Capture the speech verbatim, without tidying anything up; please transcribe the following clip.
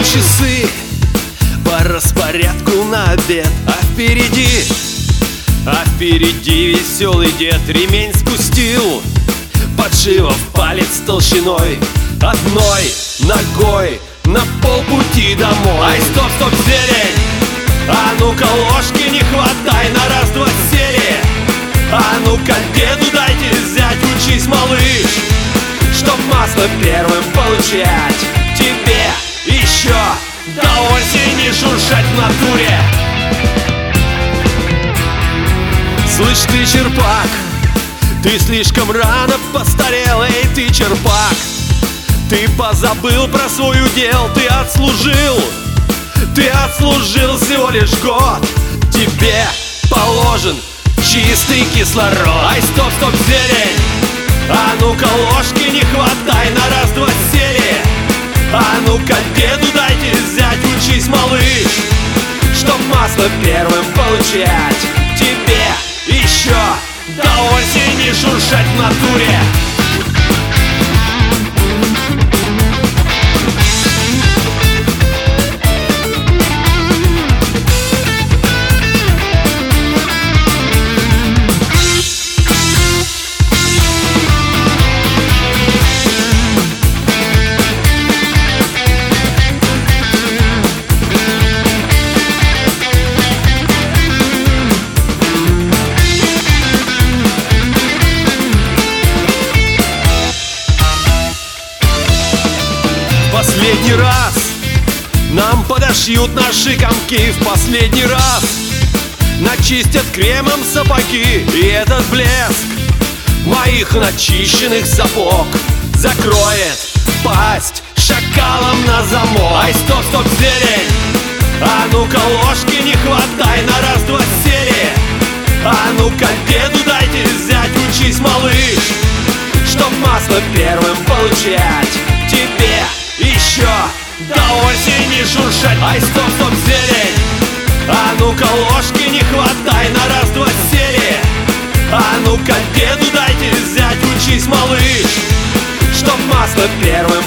часы по распорядку на обед, а впереди, а впереди веселый дед ремень спустил, подживав палец толщиной одной ногой на полпути домой. Ай, стоп, стоп, зелень! А ну-ка ложки не хватай, на раз-два сели. А ну-ка деду дайте взять, учись, малыш, чтоб масло первым получать. Тебе еще до осени шуршать в натуре. Слышь ты, черпак, ты слишком рано постарел, эй ты, черпак. Ты позабыл про свой удел, ты отслужил, ты отслужил всего лишь год. Тебе положен чистый кислород. Ай, стоп, стоп, зелень! А ну-ка ложки не хватай, на раз-два сели. А ну-ка деду дайте взять, учись, малыш, чтоб масло первым получать. Тебе еще до осени шуршать в натуре. Последний раз нам подошьют наши комки, в последний раз начистят кремом сапоги. И этот блеск моих начищенных сапог закроет пасть шакалом на замок. Ай, стоп, стоп, зелень! А ну-ка ложки не хватай, на раз-два сели. А ну-ка деду дайте взять, учись, малыш, чтоб масло первым получать. Тебе еще до осени шуршать. Ай, стоп, стоп, зелень! А ну-ка ложки не хватай, на раз-два сели. А ну-ка деду дайте взять, учись, малыш, чтоб масло первым